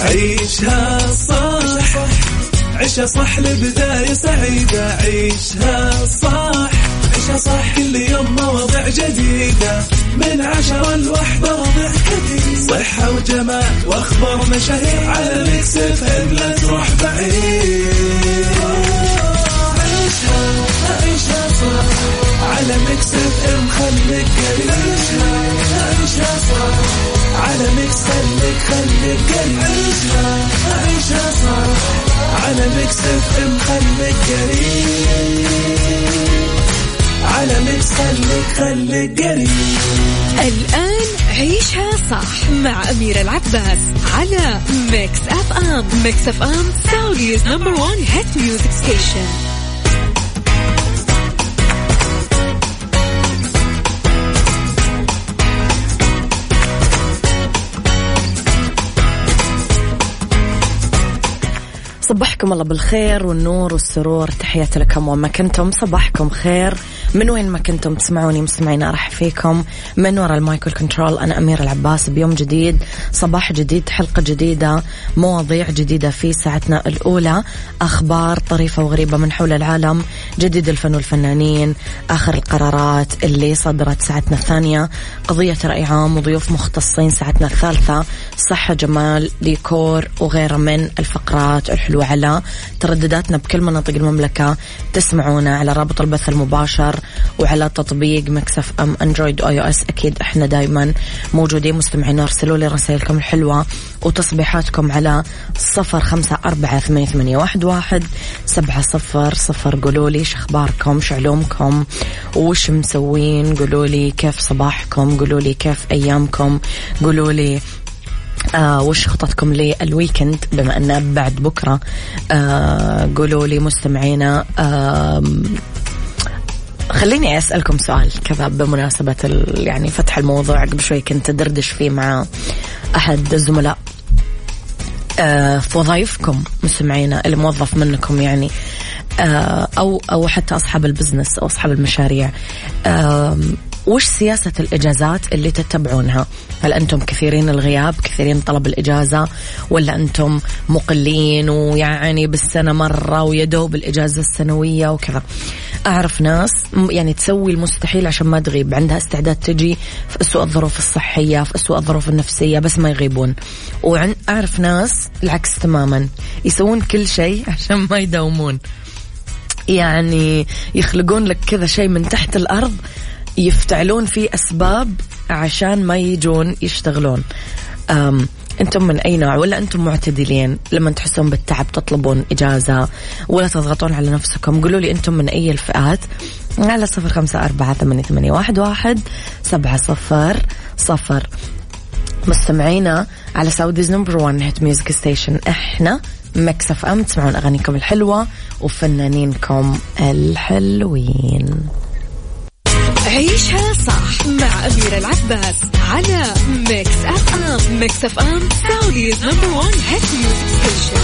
عيشها صح، عيشها صح لبداية سعيدة. عيشها صح، عيشها صح، كل يوم مواضيع جديدة من 10 ل1 ربع كثير. صحة وجمال واخبار مشاهير على ميكس اف ام، لا تروح بعيد. عيشها صح على ميكس اف ام، خليك قريب. عيشها صح على ميكس، خليك قريب. عيشها صح على ميكس اف ام، خليك قريب. على ميكس خليك قريب. الآن عيشها صح مع أميرة العباس على ميكس اف ام. ميكس اف ام سعوديز نمبر 1 هيت ميوزك ستيشن. صبحكم الله بالخير والنور والسرور، تحياتي لكم وما كنتم. صباحكم خير من وين ما كنتم تسمعوني مستمعين. أرحب فيكم من وراء المايكل كنترول، أنا أميرة العباس، بيوم جديد، صباح جديد، حلقة جديدة، مواضيع جديدة في ساعتنا الأولى. أخبار طريفة وغريبة من حول العالم، جديد الفن والفنانين، آخر القرارات اللي صدرت ساعتنا الثانية، قضية رأي عام وضيوف مختصين ساعتنا الثالثة، صحة جمال ديكور وغيرها من الفقرات الحلوة على تردداتنا بكل مناطق المملكة. تسمعونا على رابط البث المباشر وعلى تطبيق ميكس اف ام اندرويد واي او اس. اكيد احنا دايما موجودين مستمعين. ارسلوا لي رسائلكم الحلوة وتصبيحاتكم على 0548811700. قولوا لي شخباركم، شعلومكم، وش مسوين، قولوا لي كيف صباحكم، قولوا لي كيف ايامكم، قولوا لي وش خططكم للويكند بما أنه بعد بكرة. قولوا لي مستمعينا. خليني أسألكم سؤال كذا بمناسبة يعني فتح الموضوع. قبل شوي كنت أدردش فيه مع أحد الزملاء في وظائفكم مستمعينا، اللي موظف منكم يعني، أو حتى أصحاب البزنس أو أصحاب المشاريع. وش سياسة الإجازات اللي تتبعونها؟ هل أنتم كثيرين الغياب، كثيرين طلب الإجازة، ولا أنتم مقلين ويعني بالسنة مرة ويدوب الإجازة السنوية وكذا؟ أعرف ناس يعني تسوي المستحيل عشان ما تغيب، عندها استعداد تجي في أسوأ الظروف الصحية، في أسوأ الظروف النفسية، بس ما يغيبون. وأعرف ناس العكس تماما، يسوون كل شيء عشان ما يداومون، يعني يخلقون لك كذا شيء من تحت الأرض يفتعلون فيه أسباب عشان ما يجون يشتغلون. أنتم من أي نوع؟ ولا أنتم معتدلين لما تحسون بالتعب تطلبون إجازة ولا تضغطون على نفسكم؟ قولوا لي أنتم من أي الفئات على 0548811700. مستمعينا على سعوديز نمبر 1 هيت ميوزك ستيشن. إحنا ميكس اف ام، تسمعون أغانيكم الحلوة وفنانينكم الحلوين. عيشها صح مع أميرة العباس على ميكس اف ام. ميكس اف ام سعوديز نمبر 1 هيت ميوزك ستيشن.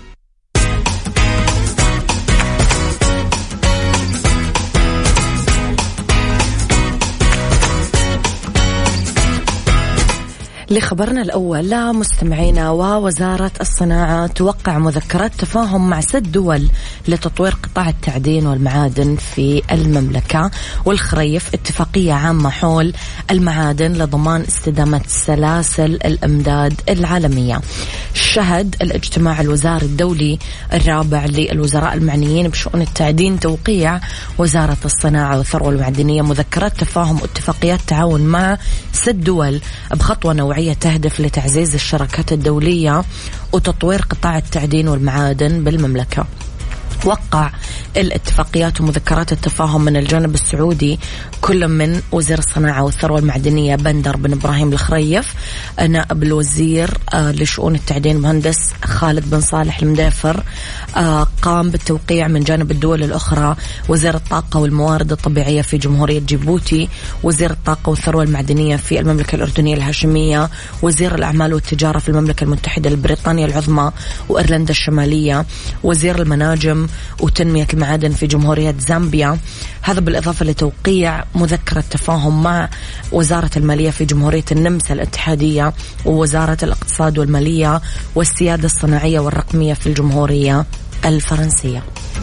لخبرنا الأول، لا مستمعينا، ووزارة الصناعة توقع مذكرات تفاهم مع 6 دول لتطوير قطاع التعدين والمعادن في المملكة والخريف، اتفاقية عامة حول المعادن لضمان استدامة سلاسل الإمداد العالمية. شهد الاجتماع الوزاري الدولي الرابع للوزراء المعنيين بشؤون التعدين توقيع وزارة الصناعة والثروة المعدنية مذكرات تفاهم واتفاقيات تعاون مع 6 دول بخطوة نوعية تهدف لتعزيز الشراكات الدولية وتطوير قطاع التعدين والمعادن بالمملكة. وقع الاتفاقيات ومذكرات التفاهم من الجانب السعودي كل من وزير الصناعة والثروة المعدنية بندر بن إبراهيم الخريف، نائب الوزير لشؤون التعدين مهندس خالد بن صالح المدافر. قام بالتوقيع من جانب الدول الأخرى وزير الطاقة والموارد الطبيعية في جمهورية جيبوتي، وزير الطاقة والثروة المعدنية في المملكة الأردنية الهاشمية، وزير الأعمال والتجارة في المملكة المتحدة البريطانية العظمى وإيرلندا الشمالية، وزير المناجم وتنمية المعادن في جمهورية زامبيا. هذا بالإضافة لتوقيع مذكرة تفاهم مع وزارة المالية في جمهورية النمسا الاتحادية ووزارة الاقتصاد والمالية والسيادة الصناعية والرقمية في الجمهورية الفرنسية.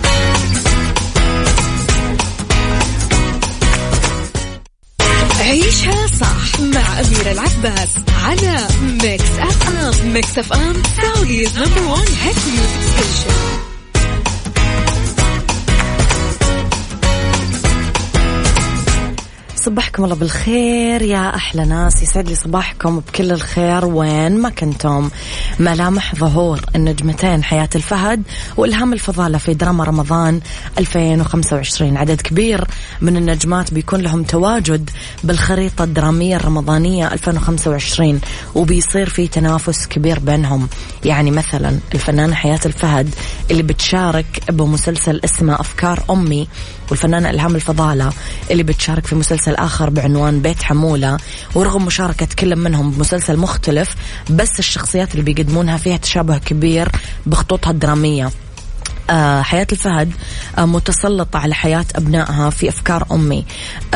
عيشها صح مع أميرة العباس على ميكس أف أم. ميكس أف أم سعوديز نمبر 1 هيت ميوزك ستيشن. صباحكم الله بالخير يا أحلى ناس، يسعد لي صباحكم بكل الخير وين ما كنتم. ملامح ظهور النجمتين حياة الفهد وإلهام الفضالة في دراما رمضان 2025. عدد كبير من النجمات بيكون لهم تواجد بالخريطة الدرامية الرمضانية 2025 وبيصير في تنافس كبير بينهم. يعني مثلا الفنانة حياة الفهد اللي بتشارك بمسلسل اسمه أفكار أمي، والفنانة إلهام الفضالة اللي بتشارك في مسلسل آخر بعنوان بيت حمولة. ورغم مشاركة كل منهم بمسلسل مختلف بس الشخصيات اللي بيقدمونها فيها تشابه كبير بخطوطها الدرامية. حياة الفهد متسلطة على حياة أبنائها في أفكار أمي.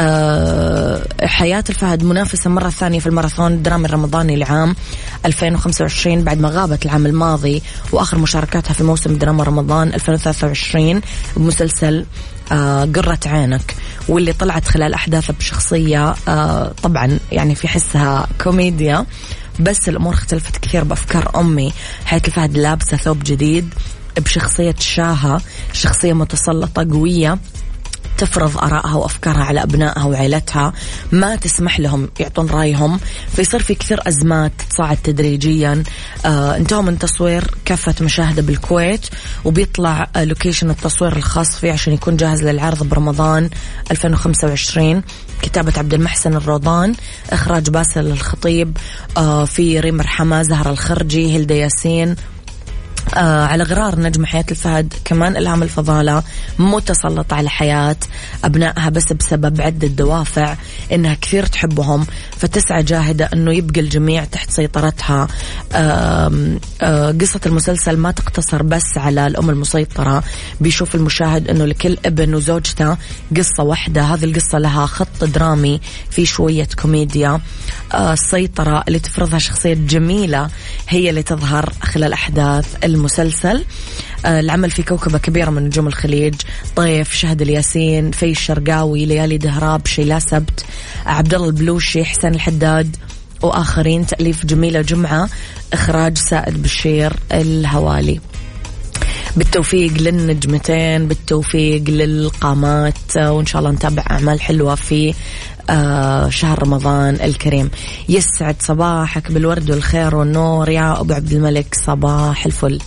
حياة الفهد منافسة مرة ثانية في الماراثون الدرامي الرمضاني لعام 2025 بعد ما غابت العام الماضي، وآخر مشاركاتها في موسم دراما رمضان 2023 بمسلسل قرة عينك، واللي طلعت خلال أحداثه بشخصية طبعا يعني في حسها كوميديا، بس الأمور اختلفت كثير بأفكار أمي. حياة الفهد لابسة ثوب جديد بشخصية شاهة، شخصية متسلطة قوية تفرض آرائها وأفكارها على أبنائها وعائلتها، ما تسمح لهم يعطون رأيهم، فيصير في كثير أزمات تصاعد تدريجيا. انتهوا من تصوير كافة مشاهدة بالكويت، وبيطلع لوكيشن التصوير الخاص فيه عشان يكون جاهز للعرض برمضان 2025. كتابة عبد المحسن الروضان، إخراج باسل الخطيب، في ريم رحمة، زهرة الخرجي، هيلدا ياسين. على غرار نجم حياة الفهد كمان إلهام الفضالة متسلطة على حياة أبنائها بس بسبب عدة دوافع، إنها كثير تحبهم فتسعى جاهدة إنه يبقى الجميع تحت سيطرتها. قصة المسلسل ما تقتصر بس على الأم المسيطرة، بيشوف المشاهد إنه لكل ابن وزوجته قصة واحدة. هذه القصة لها خط درامي في شوية كوميديا. السيطرة اللي تفرضها شخصية جميلة هي اللي تظهر خلال أحداث المسلسل. العمل في كوكبة كبيرة من نجوم الخليج، طيف، شهد الياسين، في الشرقاوي، ليالي دهراب، شيلا سبت، عبد الله البلوشي، حسين الحداد وآخرين. تأليف جميلة جمعة، إخراج سائد بشير الهوالي. بالتوفيق للنجمتين، بالتوفيق للقامات، وإن شاء الله نتابع أعمال حلوة في شهر رمضان الكريم. يسعد صباحك بالورد والخير والنور يا أبو عبد الملك، صباح الفل.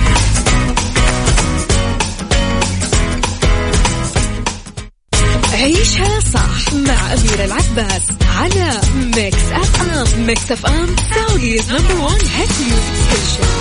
عيشها صح مع أميرة العباس على ميكس أف أم. ميكس أف أم سعوديز نمبر 1 هيت ميوزك ستيشن.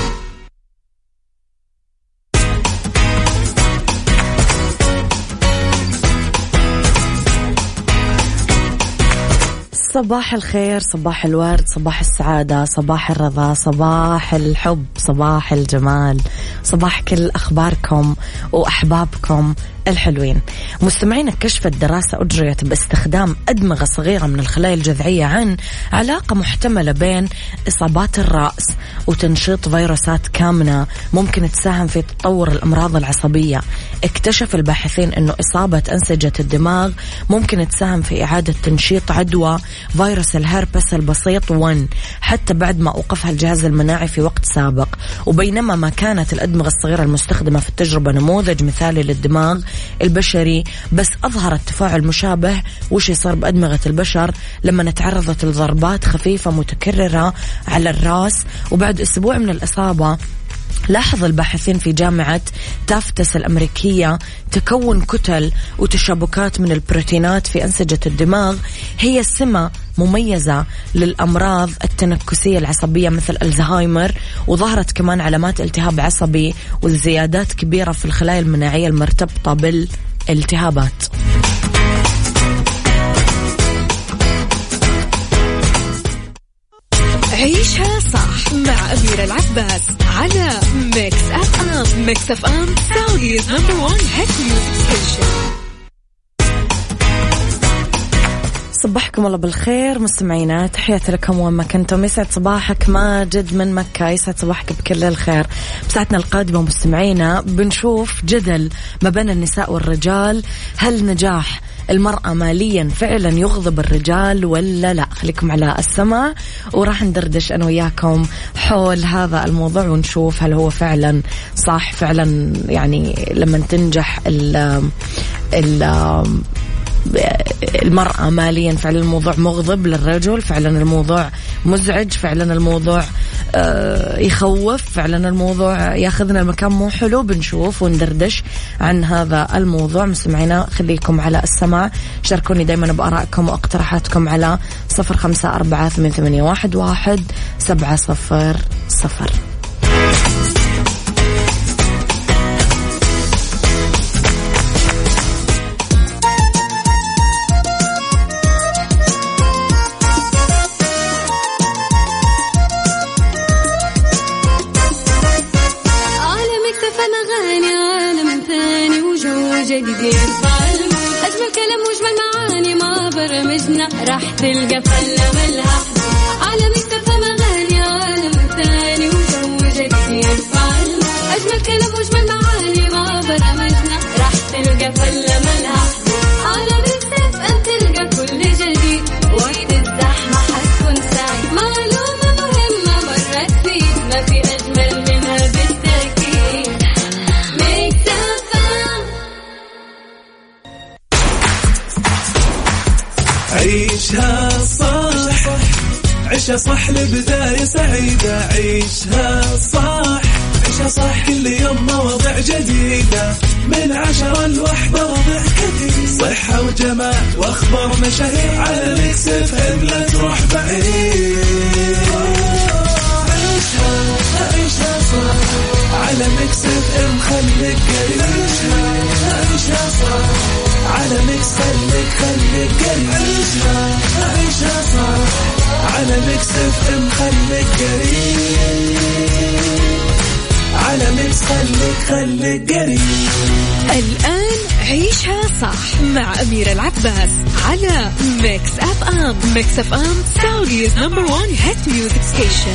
صباح الخير، صباح الورد، صباح السعادة، صباح الرضا، صباح الحب، صباح الجمال، صباح كل أخباركم وأحبابكم الحلوين. مستمعين، كشفت دراسة أجريت باستخدام أدمغة صغيرة من الخلايا الجذعية عن علاقة محتملة بين إصابات الرأس وتنشيط فيروسات كامنة ممكن تساهم في تطور الأمراض العصبية. اكتشف الباحثين أنه إصابة أنسجة الدماغ ممكن تساهم في إعادة تنشيط عدوى فيروس الهربس البسيط 1 حتى بعد ما أوقفها الجهاز المناعي في وقت سابق. وبينما ما كانت الأدمغة الصغيرة المستخدمة في التجربة نموذج مثالي للدماغ البشري، بس أظهرت تفاعل مشابه وش يصير بأدمغة البشر لما تعرضت لضربات خفيفة متكررة على الرأس. وبعد أسبوع من الإصابة لاحظ الباحثين في جامعة تافتس الأمريكية تكون كتل وتشابكات من البروتينات في أنسجة الدماغ هي سمة مميزة للأمراض التنكسية العصبية مثل الزهايمر. وظهرت كمان علامات التهاب عصبي وزيادات كبيرة في الخلايا المناعية المرتبطة بالالتهابات. عيشها صح مع أميرة العباس على ميكس أف أم. ميكس أف أم سعوديز نمبر 1 هيت ميوزك ستيشن. صبحكم الله بالخير مستمعينا، تحياتي لكم وين ما كنتم. يسعد صباحك ماجد من مكة، يسعد صباحك بكل الخير. بساعتنا القادمة مستمعينا بنشوف جدل ما بين النساء والرجال، هل نجاح المرأة ماليا فعلا يغضب الرجال ولا لا؟ خليكم على السماع وراح ندردش أنا وياكم حول هذا الموضوع ونشوف هل هو فعلا صح. فعلا يعني لما تنجح المرأة ماليا فعلا الموضوع مغضب للرجل، فعلا الموضوع مزعج، فعلا الموضوع يخوف، فعلا الموضوع ياخذنا المكان مو حلو. بنشوف وندردش عن هذا الموضوع. مستمعينا خليكم على السماع، شاركوني دايما بآرائكم واقتراحاتكم على 0548811700. أجمل كلام وجمل معاني ما برمجنا راح تلقى فلة ملها على مكتفى مغاني عالم ثاني وجو جديد يرفع. أجمل كلام وجمل معاني ما برمجنا راح تلقى فلة ملها على مكتف أن تلقى كل جديد. وقت الزحمة حتكون سعيد، معلومة مهمة مرت فيك ما في أجمل منها بالتأكيد. عيشها صح، عيشها صح لبداية سعيدة. عيشها صح، عيشها صح كل يوم مواضيع جديدة من 10 ل1 وضع كثير. صحة وجمال وأخبار مشاهير على ميكس اف ام، لا تروح بعيد. عيشها صح على ميكس اف ام، خليك قريب. عيشها صح على ميكس، خليك قريب. عيشها صح على ميكس اف ام، خليك قريب. على ميكس خليك قريب. الآن عيشها صح مع أميرة العباس على ميكس أف أم. ميكس أف أم سعوديز نمبر 1 هيت ميوزك ستيشن.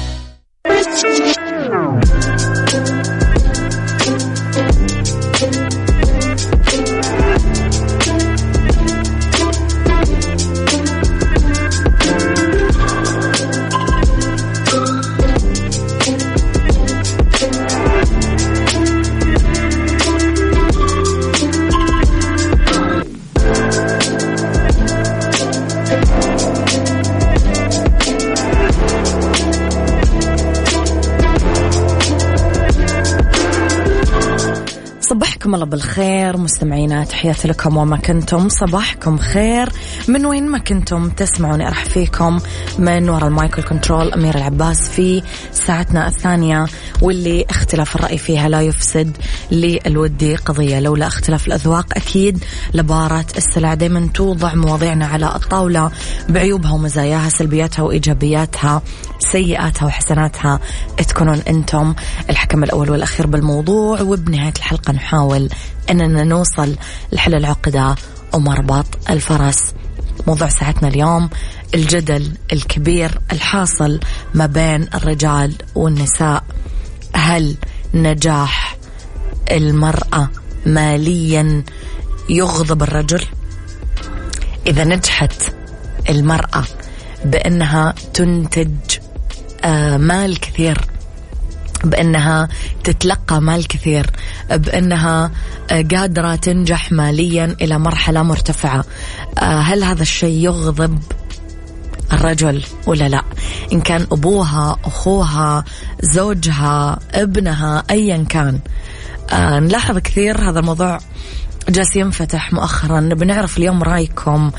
صباحكم الله بالخير مستمعينا، تحياتي لكم وما كنتم. صباحكم خير من وين ما كنتم تسمعوني. أرحب فيكم من وراء المايكل كنترول أميرة العباس في ساعتنا الثانية، واللي اختلاف الرأي فيها لا يفسد للودي قضية. لولا اختلاف الأذواق أكيد لبارة السلع. دايما توضع مواضيعنا على الطاولة بعيوبها ومزاياها، سلبياتها وإيجابياتها، سيئاتها وحسناتها. تكونون أنتم الحكم الأول والأخير بالموضوع، وبنهاية الحلقة نحاول أننا نوصل لحل العقدة ومربط الفرس. موضوع ساعتنا اليوم الجدل الكبير الحاصل ما بين الرجال والنساء. هل نجاح المرأة ماليا يغضب الرجل؟ إذا نجحت المرأة بأنها تنتج مال كثير، بأنها تتلقى مال كثير، بأنها قادرة تنجح ماليا إلى مرحلة مرتفعة، هل هذا الشيء يغضب الرجل ولا لا؟ إن كان أبوها، أخوها، زوجها، ابنها، أيا كان. نلاحظ كثير هذا الموضوع جالس ينفتح مؤخرا. بنعرف اليوم رأيكم،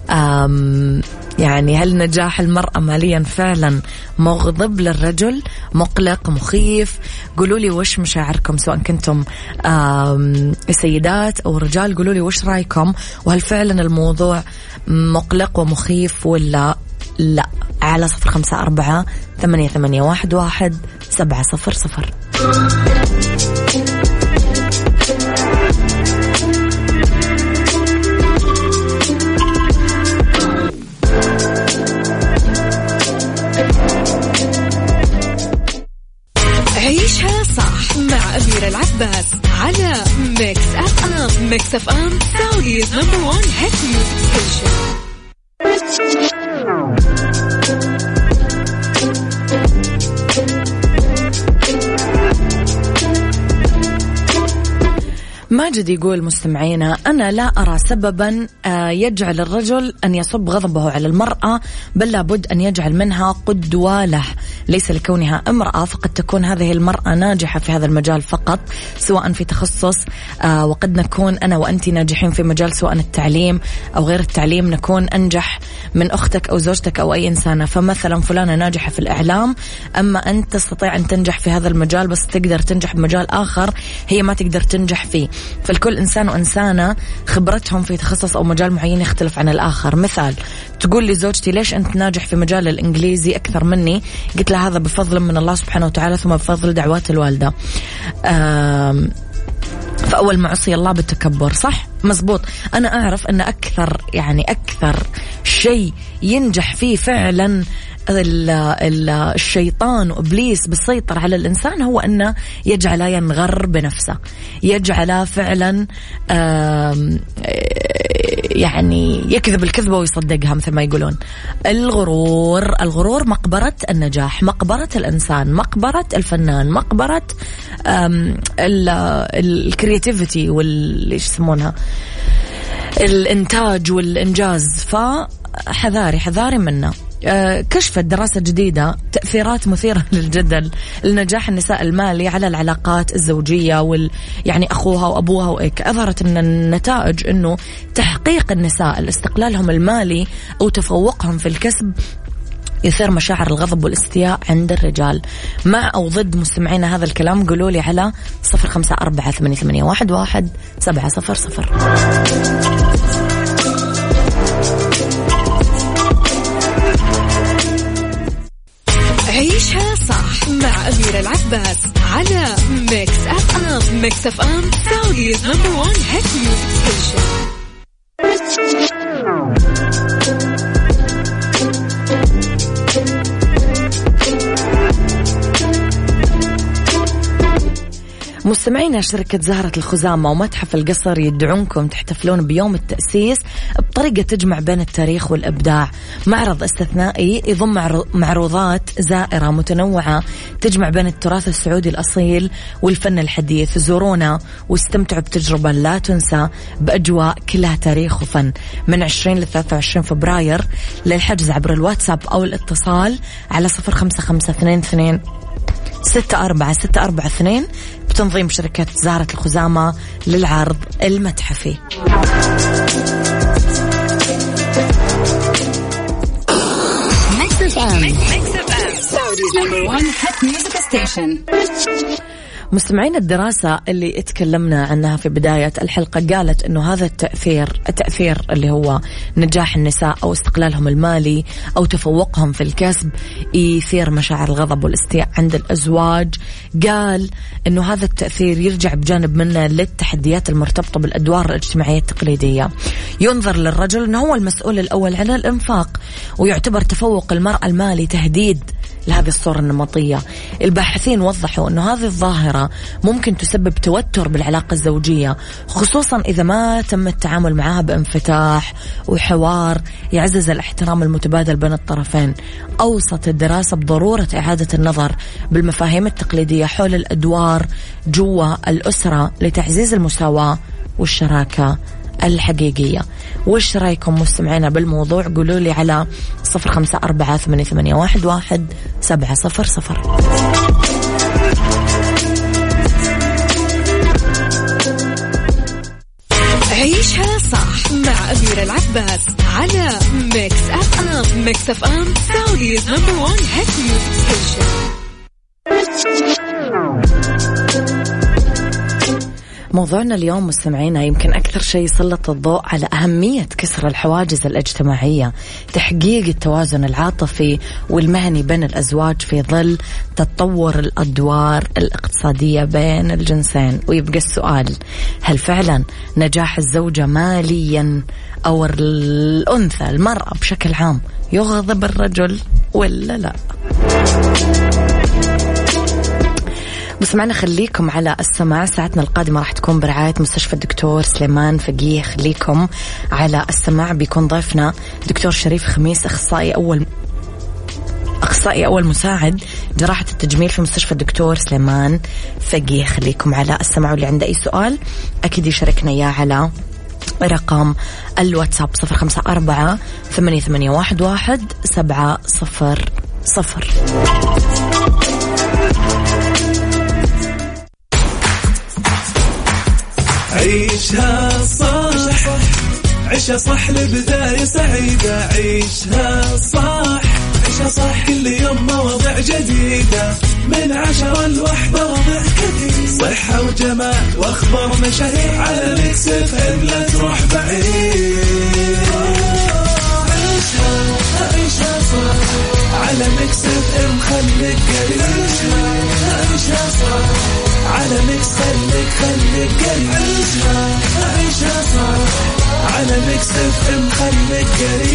يعني هل نجاح المرأة ماليا فعلا مغضب للرجل، مقلق، مخيف؟ قولوا لي وش مشاعركم، سواء كنتم سيدات أو رجال. قولوا لي وش رأيكم، وهل فعلا الموضوع مقلق ومخيف ولا لا على 0548811700. عيشها صح مع أميرة العباس على ميكس أف أم. ميكس أف أم سعوديز نمبر 1 هيت ميوزك ستيشن. ماجد يقول مستمعينا: أنا لا أرى سببا يجعل الرجل أن يصب غضبه على المرأة، بل لابد أن يجعل منها قدوة له، ليس لكونها امرأة فقد تكون هذه المرأة ناجحة في هذا المجال فقط، سواء في تخصص وقد نكون أنا وأنت ناجحين في مجال سواء التعليم أو غير التعليم، نكون أنجح من أختك أو زوجتك أو أي إنسانة. فمثلا فلانة ناجحة في الإعلام، أما أنت تستطيع أن تنجح في هذا المجال بس تقدر تنجح بمجال آخر هي ما تقدر تنجح فيه. فالكل إنسان وإنسانة خبرتهم في تخصص أو مجال معين يختلف عن الآخر. مثال، تقول لي زوجتي: ليش أنت ناجح في مجال الإنجليزي أكثر مني؟ قلت لها: هذا بفضل من الله سبحانه وتعالى ثم بفضل دعوات الوالدة. فأول ما عصي الله بالتكبر. صح، مزبوط. أنا أعرف أن أكثر شيء ينجح فيه فعلا الشيطان وإبليس بالسيطرة على الإنسان هو أنه يجعله ينغر بنفسه، يجعله فعلا يعني يكذب الكذبة ويصدقها مثل ما يقولون. الغرور مقبرة النجاح، مقبرة الإنسان، مقبرة الفنان، مقبرة الكرياتيفيتي والليش يسمونها الإنتاج والإنجاز. فحذاري منه. كشفت دراسة جديدة تأثيرات مثيرة للجدل لنجاح النساء المالي على العلاقات الزوجية يعني أخوها وأبوها وإيك. أظهرت أن النتائج أنه تحقيق النساء الاستقلالهم المالي أو تفوقهم في الكسب يثير مشاعر الغضب والاستياء عند الرجال. مع أو ضد مستمعينا هذا الكلام؟ قولوا لي على 0548811700. عيشها صح مع أميرة العباس على ميكس أف أم. ميكس أف أم سعوديز نمبر 1 هيت ميوزك ستيشن. مستمعينا، شركة زهرة الخزامة ومتحف القصر يدعونكم تحتفلون بيوم التأسيس بطريقة تجمع بين التاريخ والإبداع. معرض استثنائي يضم معروضات زائرة متنوعة تجمع بين التراث السعودي الأصيل والفن الحديث. زورونا واستمتعوا بتجربة لا تنسى بأجواء كلها تاريخ وفن من 20 ل 23 فبراير. للحجز عبر الواتساب أو الاتصال على 0552264642 بتنظيم شركة زهرة الخزامة للعرض المتحفي. مستمعين، الدراسة اللي اتكلمنا عنها في بداية الحلقة قالت أنه هذا التأثير اللي هو نجاح النساء أو استقلالهم المالي أو تفوقهم في الكسب يثير مشاعر الغضب والاستياء عند الأزواج. قال أنه هذا التأثير يرجع بجانب منه للتحديات المرتبطة بالأدوار الاجتماعية التقليدية. ينظر للرجل أنه هو المسؤول الأول عن الإنفاق، ويعتبر تفوق المرأة المالي تهديد لهذه الصورة النمطية. الباحثين وضحوا أنه هذه الظاهرة ممكن تسبب توتر بالعلاقة الزوجية، خصوصا إذا ما تم التعامل معها بانفتاح وحوار يعزز الاحترام المتبادل بين الطرفين. أوصت الدراسة بضرورة إعادة النظر بالمفاهيم التقليدية حول الأدوار جوا الأسرة لتعزيز المساواة والشراكة الحقيقية. وش رأيكم مستمعينا بالموضوع؟ قولوا لي على 0548811700. عيشها صح مع أميرة العباس على ميكس أف أم. ميكس أف أم سعوديز نمبر 1 هيت ميوزك ستيشن. موضوعنا اليوم مستمعينا يمكن أكثر شيء يسلط الضوء على أهمية كسر الحواجز الاجتماعية، تحقيق التوازن العاطفي والمهني بين الأزواج في ظل تطور الأدوار الاقتصادية بين الجنسين. ويبقى السؤال، هل فعلا نجاح الزوجة ماليا أو الأنثى المرأة بشكل عام يغضب الرجل ولا لا؟ مسمعنا خليكم على السماع. ساعتنا القادمة راح تكون برعاية مستشفى الدكتور سليمان فقيه. خليكم على السماع. بيكون ضيفنا دكتور شريف خميس، أخصائي أول مساعد جراحة التجميل في مستشفى الدكتور سليمان فقيه. خليكم على السماع، واللي عنده أي سؤال أكيد يشاركنا إياه على رقم الواتساب 0548811700. عيشها صح، عيشها صح لبداية سعيدة. عيشها صح، عيشها صح، كل يوم مواضيع جديدة من 10 ل1 مواضيع كثير، صحة وجمال وأخبار مشاهير على ميكس اف ام. لا تروح بعيد، عيشها صح على ميكس اف ام. خليك قريب، عيشها صح على ميكس، خليك قريب. عيشها صح على ميكس اف ام. خليك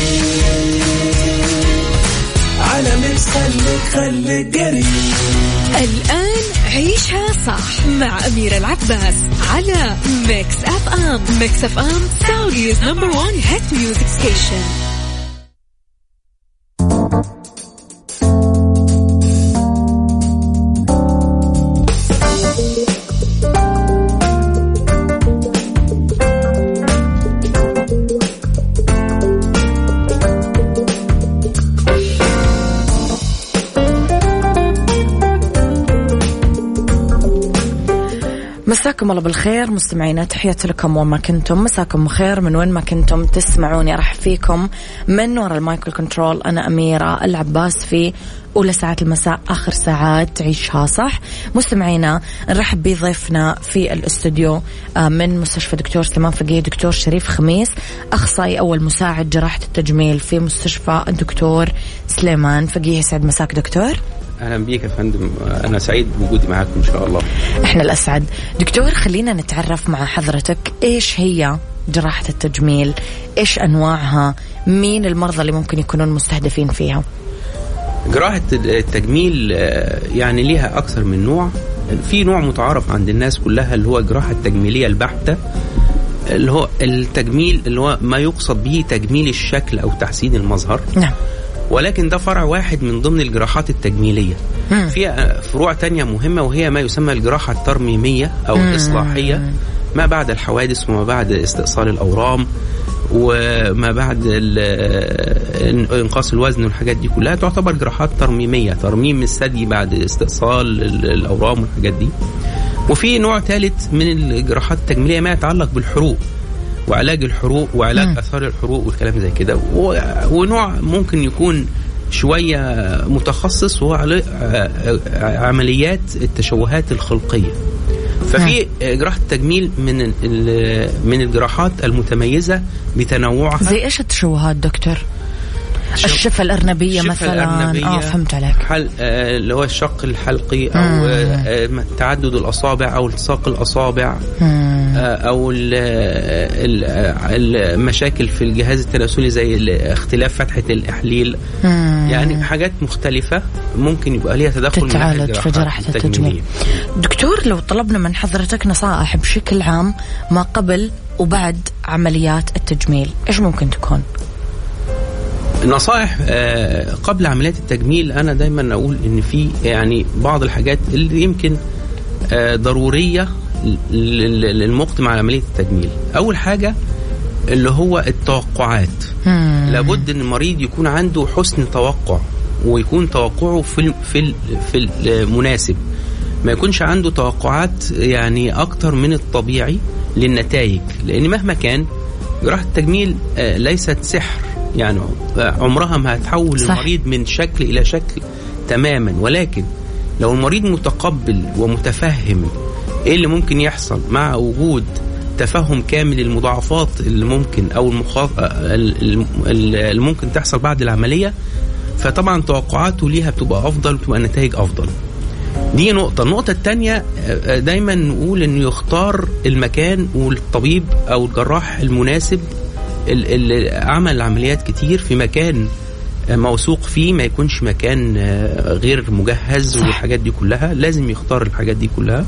قريب على ميكس، خليك قريب. الآن عيشها صح مع أميرة العباس على ميكس اف ام. ميكس اف ام سعوديز نمبر 1 هيت ميوزك ستيشن. مساكم الله بالخير مستمعينا، تحياتي لكم وين ما كنتم. مساكم خير من وين ما كنتم تسمعوني. أرحب فيكم من وراء المايكل كنترول، أنا أميرة العباس في أولى ساعات المساء، آخر ساعات عيشها صح. مستمعينا نرحب بضيفنا في الاستوديو من مستشفى دكتور سليمان فقيه، دكتور شريف خميس، أخصائي أول مساعد جراحة التجميل في مستشفى الدكتور سليمان فقيه. يسعد مساك دكتور. أهلا بيك يا فندم، أنا سعيد بوجودي معاكم إن شاء الله. إحنا الأسعد. دكتور خلينا نتعرف مع حضرتك، إيش هي جراحة التجميل؟ إيش أنواعها؟ مين المرضى اللي ممكن يكونون مستهدفين فيها؟ جراحة التجميل يعني ليها أكثر من نوع. في نوع متعارف عند الناس كلها اللي هو الجراحة التجميلية البحتة، اللي هو التجميل اللي هو ما يقصد به تجميل الشكل أو تحسين المظهر. نعم. ولكن ده فرع واحد من ضمن الجراحات التجميلية. في فروع تانية مهمة، وهي ما يسمى الجراحة الترميمية أو الإصلاحية، ما بعد الحوادث وما بعد استئصال الأورام وما بعد انقاص الوزن والحاجات دي كلها تعتبر جراحات ترميمية، ترميم الثدي بعد استئصال الأورام والحاجات دي. وفي نوع ثالث من الجراحات التجميلية ما يتعلق بالحروق وعلاج الحروق وعلاج أثار الحروق والكلام زي كده. ونوع ممكن يكون شوية متخصص وهو عمليات التشوهات الخلقية. ففي جراحة التجميل من الجراحات المتميزة بتنوعها. زي إيش التشوهات دكتور؟ الشفة الأرنبية مثلا. فهمت عليك. اللي هو الشق الحلقي أو تعدد الأصابع أو التصاق الأصابع، أو المشاكل في الجهاز التناسلي زي اختلاف فتحة الإحليل. يعني حاجات مختلفة ممكن يبقى ليها تدخل تتعالج في جراحة التجميل. دكتور لو طلبنا من حضرتك نصائح بشكل عام ما قبل وبعد عمليات التجميل، إيش ممكن تكون؟ نصائح قبل عمليات التجميل، أنا دايما أقول إن في يعني بعض الحاجات اللي يمكن ضرورية للمقدم على عملية التجميل. أول حاجة اللي هو التوقعات. لابد أن المريض يكون عنده حسن توقع، ويكون توقعه في المناسب، ما يكونش عنده توقعات يعني أكتر من الطبيعي للنتائج. لأن مهما كان جراحة التجميل ليست سحر، يعني عمرها ما هتحول المريض من شكل إلى شكل تماما. ولكن لو المريض متقبل ومتفهم ايه اللي ممكن يحصل مع وجود تفهم كامل المضاعفات اللي ممكن او اللي ممكن تحصل بعد العملية، فطبعا توقعاته ليها بتبقى افضل وبتبقى النتائج افضل. دي نقطة. النقطة التانية دايما نقول انه يختار المكان والطبيب او الجراح المناسب اللي عمل العمليات كتير في مكان موثوق فيه، ما يكونش مكان غير مجهز والحاجات دي كلها. لازم يختار الحاجات دي كلها.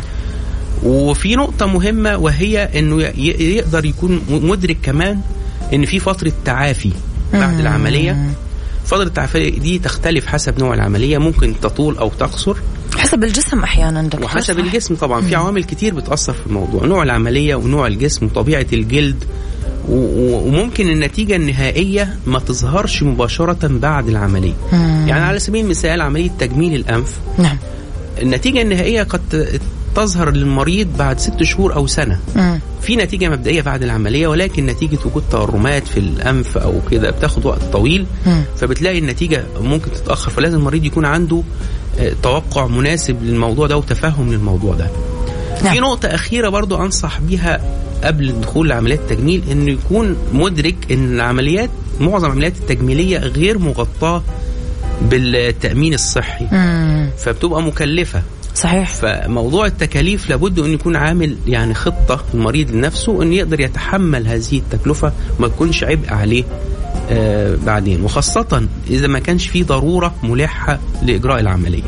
وفي نقطة مهمة وهي انه يقدر يكون مدرك كمان ان في فترة تعافي بعد العملية. فترة التعافي دي تختلف حسب نوع العملية، ممكن تطول او تقصر حسب الجسم احيانا دكتور. وحسب الجسم طبعا في عوامل كتير بتأثر في الموضوع، نوع العملية ونوع الجسم وطبيعة الجلد، وممكن النتيجة النهائية ما تظهرش مباشرة بعد العملية. يعني على سبيل المثال عملية تجميل الأنف، نعم، النتيجة النهائية قد تظهر للمريض بعد 6 شهور أو سنة. في نتيجة مبدئية بعد العملية، ولكن نتيجة وجود تورمات في الأنف أو كده بتاخد وقت طويل، فبتلاقي النتيجة ممكن تتأخر. فلازم المريض يكون عنده توقع مناسب للموضوع ده وتفهم للموضوع ده. نعم. في نقطة أخيرة برضو أنصح بيها قبل الدخول لعمليات التجميل، إنه يكون مدرك إن العمليات معظم العمليات التجميلية غير مغطاة بالتأمين الصحي، فبتبقى مكلفة. صحيح. فموضوع التكاليف لابد أن يكون عامل يعني خطة المريض لنفسه أن يقدر يتحمل هذه التكلفة وما تكونش عبء عليه بعدين، وخاصة إذا ما كانش فيه ضرورة ملحة لإجراء العملية.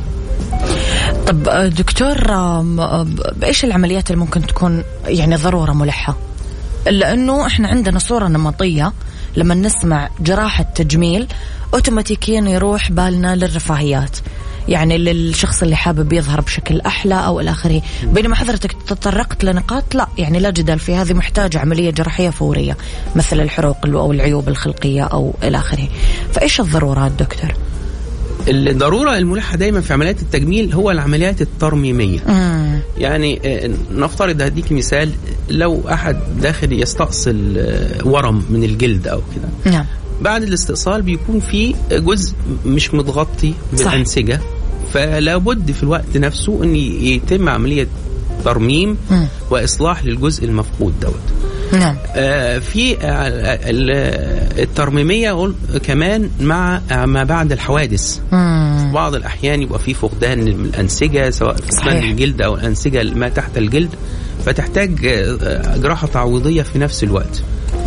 طب دكتور، بإيش العمليات اللي ممكن تكون يعني ضرورة ملحة؟ لأنه إحنا عندنا صورة نمطية لما نسمع جراحة تجميل أوتوماتيكيا يروح بالنا للرفاهيات، يعني للشخص اللي حابب يظهر بشكل أحلى أو الآخره. بينما حضرتك تطرقت لنقاط لا، يعني لا جدال في هذه، محتاجة عملية جراحية فورية مثل الحروق أو العيوب الخلقية أو الآخره. فإيش الضرورات دكتور؟ الضرورة الملحة دايما في عمليات التجميل هو العمليات الترميمية. يعني نفترض هديك مثال، لو أحد داخل يستأصل ورم من الجلد أو كده، نعم، بعد الاستئصال بيكون في جزء مش متغطي بالأنسجة، فلا بد في الوقت نفسه أن يتم عملية ترميم وإصلاح للجزء المفقود دوت. نعم. في الترميمية كمان مع ما بعد الحوادث. في بعض الأحيان يبقى في فقدان الأنسجة، سواء فقدان الجلد أو الأنسجة ما تحت الجلد، فتحتاج جراحة تعويضية في نفس الوقت.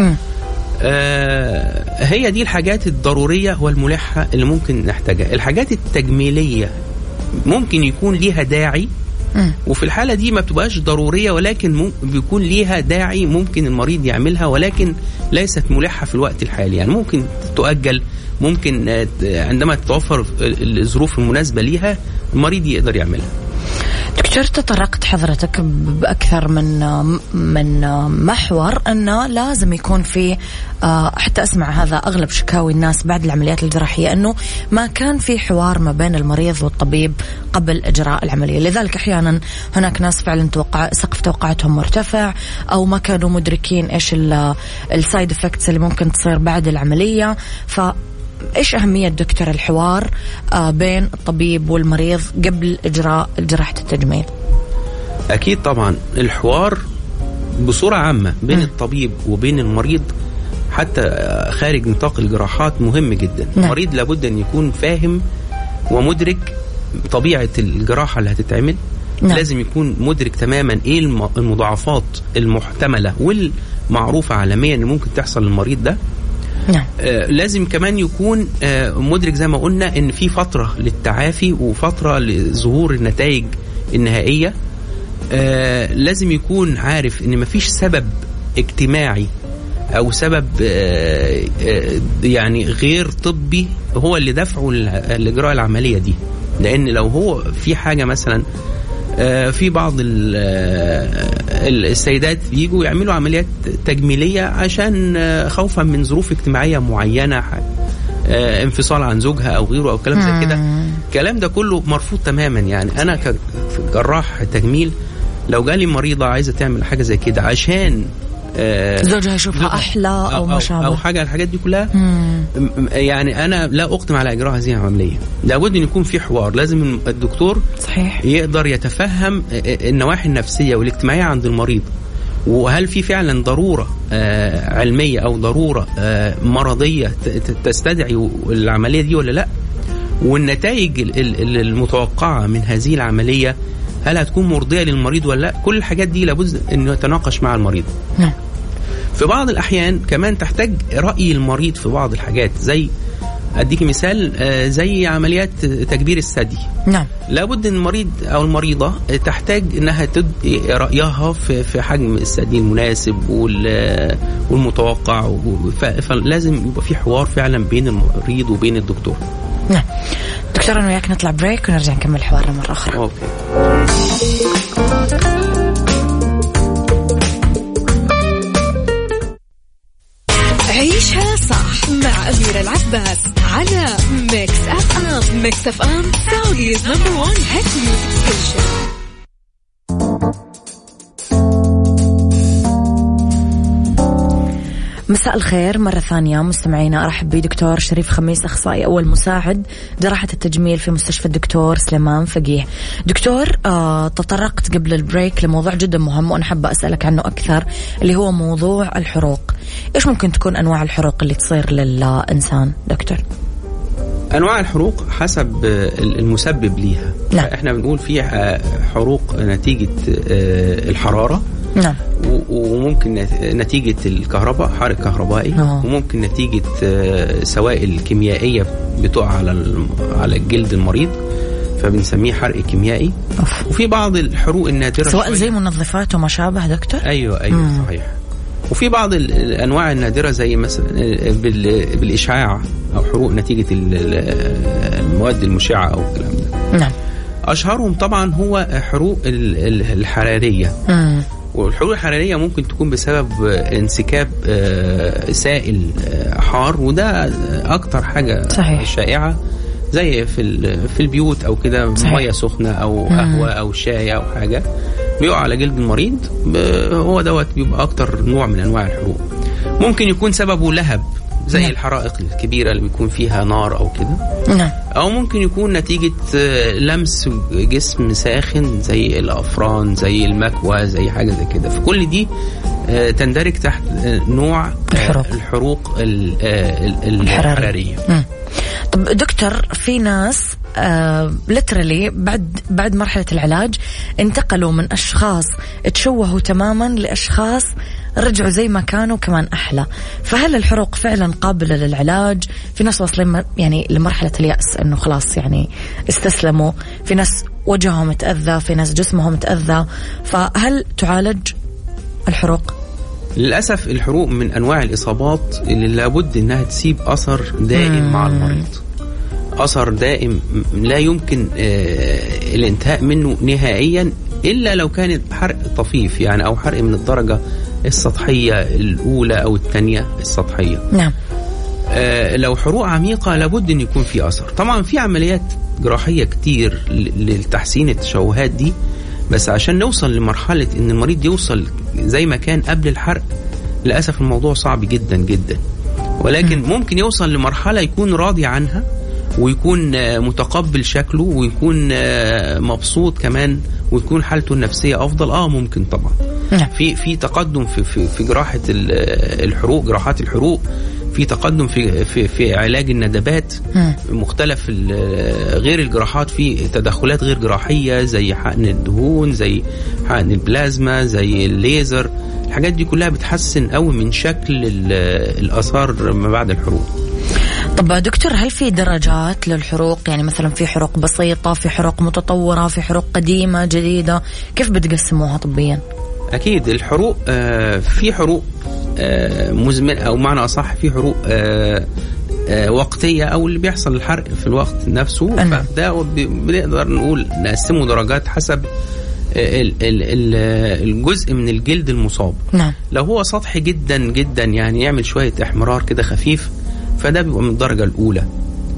هي دي الحاجات الضرورية والملحة اللي ممكن نحتاجها. الحاجات التجميلية ممكن يكون ليها داعي، وفي الحالة دي ما بتبقاش ضرورية، ولكن بيكون ليها داعي ممكن المريض يعملها، ولكن ليست ملحة في الوقت الحالي. يعني ممكن تؤجل، ممكن عندما تتوفر الظروف المناسبة ليها المريض يقدر يعملها. دكتور، تطرقت حضرتك بأكثر من محور أنه لازم يكون في حتى أسمع هذا أغلب شكاوي الناس بعد العمليات الجراحية، أنه ما كان في حوار ما بين المريض والطبيب قبل إجراء العملية. لذلك أحيانا هناك ناس فعلا سقف توقعاتهم مرتفع، أو ما كانوا مدركين إيش السايد إفكتس اللي ممكن تصير بعد العملية. إيش أهمية دكتور الحوار بين الطبيب والمريض قبل إجراء جراحة التجميل؟ أكيد طبعا الحوار بصورة عامة بين الطبيب وبين المريض حتى خارج نطاق الجراحات مهم جدا. نعم. المريض لابد أن يكون فاهم ومدرك طبيعة الجراحة اللي هتتعمل. نعم. لازم يكون مدرك تماما إيه المضاعفات المحتملة والمعروفة عالميا اللي ممكن تحصل للمريض ده. نعم. لازم كمان يكون مدرك زي ما قلنا ان في فترة للتعافي وفترة لظهور النتائج النهائية. لازم يكون عارف ان مفيش سبب اجتماعي او سبب يعني غير طبي هو اللي دفعه لإجراء العملية دي. لان لو هو في حاجة مثلا، في بعض السيدات بيجوا يعملوا عمليات تجميلية عشان خوفا من ظروف اجتماعية معينة، انفصال عن زوجها أو غيره أو كلام زي كده. الكلام ده كله مرفوض تماما. يعني أنا كجراح تجميل لو جالي مريضة عايزة تعمل حاجة زي كده عشان زوجها يشوفها أحلى أو مشابه أو حاجة. الحاجات دي كلها يعني أنا لا أقدم على إجراء هذه العملية. لابد أن يكون في حوار، لازم الدكتور صحيح يقدر يتفهم النواحي النفسية والاجتماعية عند المريض، وهل في فعلا ضرورة علمية أو ضرورة مرضية تستدعي العملية دي ولا لا، والنتائج المتوقعة من هذه العملية هل هتكون مرضية للمريض ولا لا. كل الحاجات دي لابد أنه يتناقش مع المريض. نعم. في بعض الأحيان كمان تحتاج رأي المريض في بعض الحاجات، زي أديك مثال زي عمليات تكبير الثدي. نعم. لابد أن المريض أو المريضة تحتاج أنها تدي رأيها في حجم الثدي المناسب والمتوقع، فلازم يبقى في حوار فعلا بين المريض وبين الدكتور. نعم. دكتور أنا وياك نطلع بريك ونرجع نكمل حوارنا مرة أخرى. أوكي. عيشها صح مع أميرة العباس على ميكس أف أم. ميكس أف أم سعوديز نمبر 1 هيت ميوزك ستيشن. مساء الخير مرة ثانية مستمعينا. أرحب بدكتور شريف خميس، أخصائي أول مساعد جراحة التجميل في مستشفى الدكتور سليمان فقيه. دكتور تطرقت قبل البريك لموضوع جدا مهم وأنا حابة أسألك عنه أكثر، اللي هو موضوع الحروق. إيش ممكن تكون أنواع الحروق اللي تصير للإنسان دكتور؟ أنواع الحروق حسب المسبب ليها. نعم. إحنا بنقول فيها حروق نتيجة الحرارة. نعم. وممكن نتيجة الكهرباء، حرق كهربائي. وممكن نتيجة سوائل كيميائية بتقع على الجلد المريض فبنسميه حرق كيميائي. وفي بعض الحروق النادرة سواء زي منظفات وما شابه دكتور. أيوة صحيح. وفي بعض الأنواع النادرة زي مثلا بالإشعاع أو حروق نتيجة المواد المشعة أو الكلام ده. نعم. أشهرهم طبعا هو حروق الحرارية. والحروق الحرارية ممكن تكون بسبب انسكاب سائل حار، وده أكتر حاجة صحيح. شائعة زي في البيوت أو كده، مية سخنة أو قهوة أو شاي أو حاجة بيقع على جلد المريض، هو دوت بيبقى أكتر نوع من أنواع الحروق. ممكن يكون سببه لهب زي الحرائق الكبيرة اللي بيكون فيها نار أو كده. نعم. أو ممكن يكون نتيجة لمس جسم ساخن زي الأفران، زي المكوى، زي حاجة زي كده. فكل دي تندرج تحت نوع الحروق الحرارية. طب دكتور، في ناس لترالي بعد مرحلة العلاج انتقلوا من أشخاص تشوهوا تماما لأشخاص رجعوا زي ما كانوا كمان أحلى، فهل الحروق فعلا قابلة للعلاج؟ في ناس واصلين يعني لمرحلة اليأس أنه خلاص يعني استسلموا، في ناس وجههم تأذى، في ناس جسمهم تأذى، فهل تعالج الحروق؟ للأسف الحروق من أنواع الإصابات اللي لابد أنها تسيب أثر دائم مع المريض، أثر دائم لا يمكن الانتهاء منه نهائيا إلا لو كانت حرق طفيف يعني، أو حرق من الدرجة السطحية الأولى أو الثانية السطحية. نعم. لو حروق عميقة لابد أن يكون في أثر. طبعا في عمليات جراحية كتير للتحسين التشوهات دي، بس عشان نوصل لمرحلة أن المريض يوصل زي ما كان قبل الحرق للأسف الموضوع صعب جدا جدا، ولكن ممكن يوصل لمرحلة يكون راضي عنها ويكون متقبل شكله ويكون مبسوط كمان ويكون حالته النفسية أفضل. ممكن طبعا. في تقدم في جراحة الحروق، جراحات الحروق، في تقدم في علاج الندبات، مختلف غير الجراحات، في تدخلات غير جراحية زي حقن الدهون، زي حقن البلازما، زي الليزر. الحاجات دي كلها بتحسن قوي من شكل الآثار ما بعد الحروق. طب دكتور، هل في درجات للحروق؟ يعني مثلا في حروق بسيطة، في حروق متطورة، في حروق قديمة جديدة، كيف بتقسموها طبيا؟ أكيد الحروق في حروق مزمن أو معنى أصح في حروق وقتية أو اللي بيحصل الحرق في الوقت نفسه. فده بنقدر نقول نقسمه درجات حسب الجزء من الجلد المصاب. نعم. لو هو سطحي جدا جدا يعني يعمل شوية احمرار كده خفيف، فده بيبقى من الدرجة الأولى.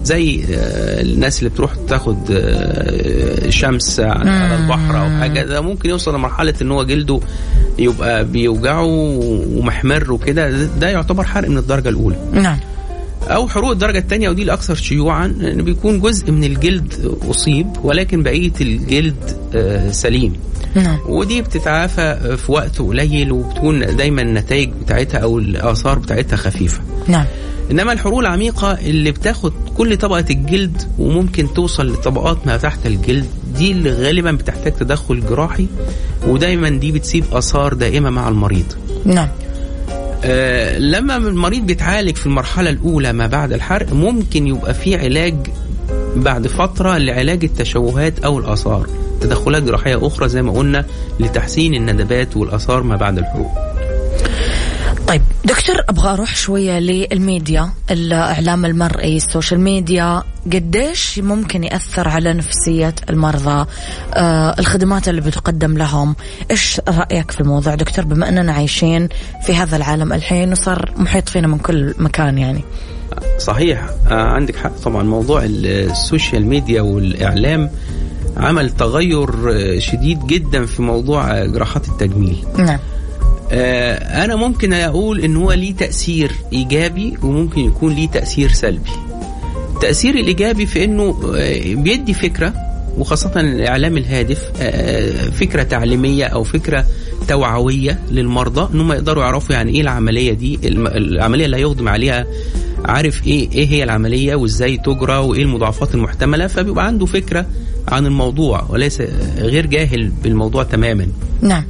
زي الناس اللي بتروح تاخد شمس على البحر او حاجه، ده ممكن يوصل لمرحله ان هو جلده يبقى بيوجعه ومحمر وكده، ده يعتبر حرق من الدرجه الاولى. نعم. او حروق الدرجه الثانيه، ودي الاكثر شيوعا، ان بيكون جزء من الجلد اصيب ولكن بقيه الجلد سليم. نعم. ودي بتتعافى في وقت قليل، وبتكون دايما النتائج بتاعتها او الاثار بتاعتها خفيفه. نعم. انما الحروق العميقه اللي بتاخد كل طبقه الجلد وممكن توصل لطبقات ما تحت الجلد، دي اللي غالبا بتحتاج تدخل جراحي، ودايما دي بتسيب اثار دائمه مع المريض. نعم. لما المريض بيتعالج في المرحله الاولى ما بعد الحرق، ممكن يبقى في علاج بعد فتره لعلاج التشوهات او الاثار، تدخلات جراحيه اخرى زي ما قلنا لتحسين الندبات والاثار ما بعد الحروق. طيب دكتور، أبغى أروح شوية للميديا، الإعلام المرئي، السوشيال ميديا، قديش ممكن يأثر على نفسية المرضى، الخدمات اللي بتقدم لهم، إيش رأيك في الموضوع دكتور، بما أننا عايشين في هذا العالم الحين وصار محيط فينا من كل مكان يعني؟ صحيح، عندك حق طبعا. موضوع السوشيال ميديا والإعلام عمل تغير شديد جدا في موضوع جراحات التجميل. نعم. أنا ممكن أقول إن هو ليه تأثير إيجابي وممكن يكون ليه تأثير سلبي. التأثير الإيجابي في إنه بيدي فكرة، وخاصة الإعلام الهادف، فكرة تعليمية أو فكرة توعوية للمرضى إنهم يقدروا يعرفوا يعني إيه العملية دي، العملية اللي هيخدم عليها، عارف إيه هي العملية وإزاي تجرى وإيه المضاعفات المحتملة، فبيبقى عنده فكرة عن الموضوع وليس غير جاهل بالموضوع تماما. نعم.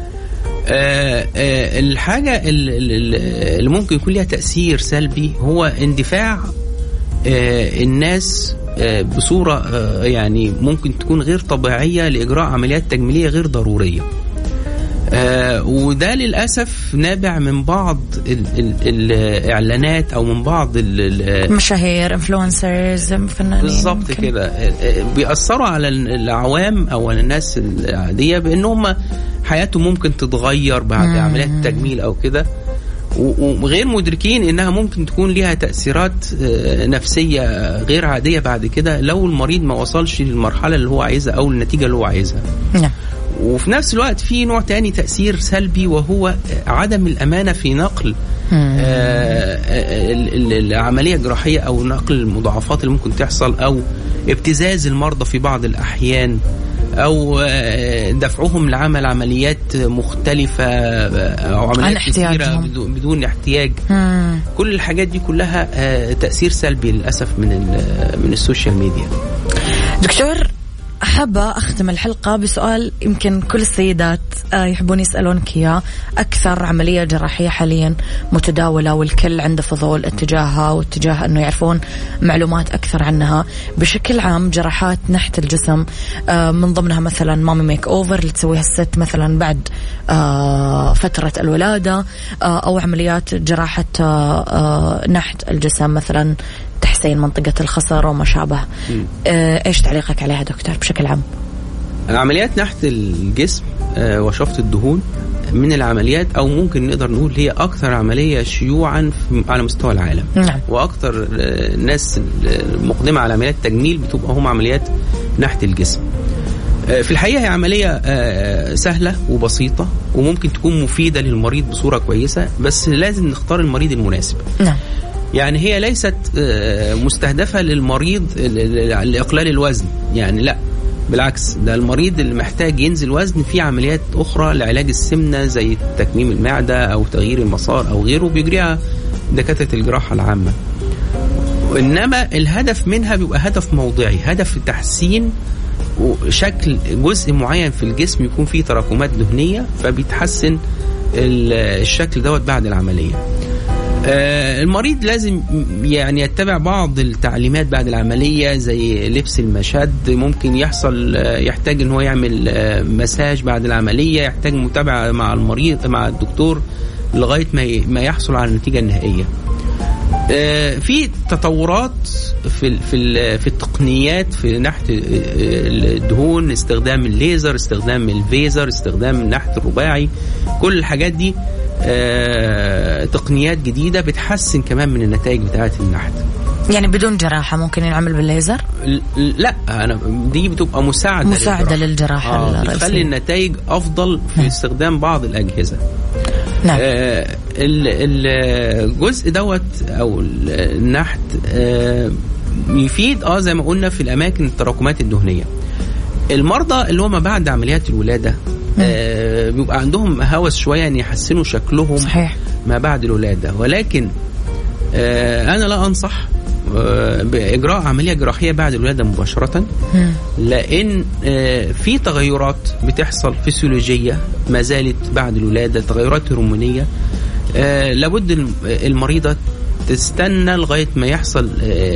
الحاجة اللي ممكن يكون لها تأثير سلبي هو اندفاع الناس بصورة يعني ممكن تكون غير طبيعية لإجراء عمليات تجميلية غير ضرورية، وده للأسف نابع من بعض الإعلانات أو من بعض المشاهير، انفلونسرز، فنانين. بالضبط كده، بيأثروا على العوام أو على الناس العادية بأنهم حياتهم ممكن تتغير بعد عمليات التجميل أو كده، وغير مدركين إنها ممكن تكون لها تأثيرات نفسية غير عادية بعد كده لو المريض ما وصلش للمرحلة اللي هو عايزها أو النتيجة اللي هو عايزها. نعم. وفي نفس الوقت في نوع تاني تأثير سلبي، وهو عدم الأمانة في نقل العملية الجراحية أو نقل المضاعفات اللي ممكن تحصل، أو ابتزاز المرضى في بعض الأحيان، أو دفعهم لعمل عمليات مختلفة أو عمليات كثيرة بدون احتياج. كل الحاجات دي كلها تأثير سلبي للأسف من السوشيال ميديا. دكتور، حابة أختم الحلقة بسؤال يمكن كل السيدات يحبون يسألونك إياه. أكثر عملية جراحية حاليا متداولة والكل عنده فضول اتجاهها واتجاه أنه يعرفون معلومات أكثر عنها بشكل عام، جراحات نحت الجسم، من ضمنها مثلا مامي ميك أوفر اللي تسويها الست مثلا بعد فترة الولادة، أو عمليات جراحة نحت الجسم مثلا تحسين منطقة الخصر وما شابه. إيش تعليقك عليها دكتور بشكل عام؟ عمليات نحت الجسم وشفط الدهون من العمليات، أو ممكن نقدر نقول هي أكثر عملية شيوعا على مستوى العالم. نعم. وأكثر الناس المقدمة على عمليات التجميل بتبقى هم عمليات نحت الجسم. في الحقيقة هي عملية سهلة وبسيطة وممكن تكون مفيدة للمريض بصورة كويسة، بس لازم نختار المريض المناسب. نعم. يعني هي ليست مستهدفة للمريض لإقلال الوزن، يعني لا، بالعكس، ده المريض اللي محتاج ينزل وزن في عمليات أخرى لعلاج السمنة زي تكميم المعدة أو تغيير المسار أو غيره بيجريها دكاترة الجراحة العامة. إنما الهدف منها بيبقى هدف موضعي، هدف تحسين شكل جزء معين في الجسم يكون فيه تراكمات دهنية، فبيتحسن الشكل دوت بعد العملية. المريض لازم يعني يتبع بعض التعليمات بعد العملية زي لبس المشد، ممكن يحتاج ان هو يعمل مساج بعد العملية، يحتاج متابعة مع المريض مع الدكتور لغاية ما يحصل على النتيجة النهائية. في تطورات في التقنيات في نحت الدهون، استخدام الليزر، استخدام الفيزر، استخدام النحت الرباعي، كل الحاجات دي تقنيات جديدة بتحسن كمان من النتائج بتاعة النحت. يعني بدون جراحة ممكن ينعمل بالليزر؟ لا، أنا دي بتبقى مساعدة للجراحة بتخلي النتائج أفضل في استخدام بعض الأجهزة. نعم. الجزء دوت أو النحت يفيد زي ما قلنا في الأماكن التراكمات الدهنية. المرضى اللي هم بعد عمليات الولادة بيبقى عندهم هوس شوية أن يحسنوا شكلهم صحيح ما بعد الولادة، ولكن أنا لا أنصح بإجراء عملية جراحية بعد الولادة مباشرة، لأن في تغيرات بتحصل فسيولوجية ما زالت بعد الولادة، تغيرات هرمونية لابد المريضة تستنى لغاية ما يحصل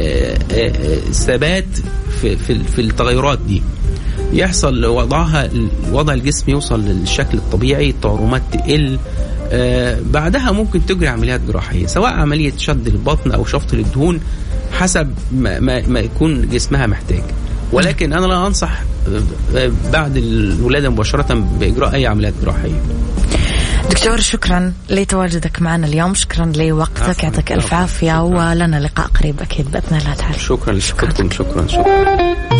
ثبات في التغيرات دي، يحصل وضع الجسم يوصل للشكل الطبيعي، التورمات تقل، بعدها ممكن تجري عمليات جراحية، سواء عملية شد البطن أو شفط للدهون حسب ما يكون جسمها محتاج. ولكن أنا لا أنصح بعد الولادة مباشرة بإجراء أي عمليات جراحية. دكتور شكرا لتواجدك معنا اليوم، شكرا لوقتك، يعطيك ألف عافية، ولنا لقاء قريب أكيد بإذن الله تعالى. شكرا لشكركم. شكرا.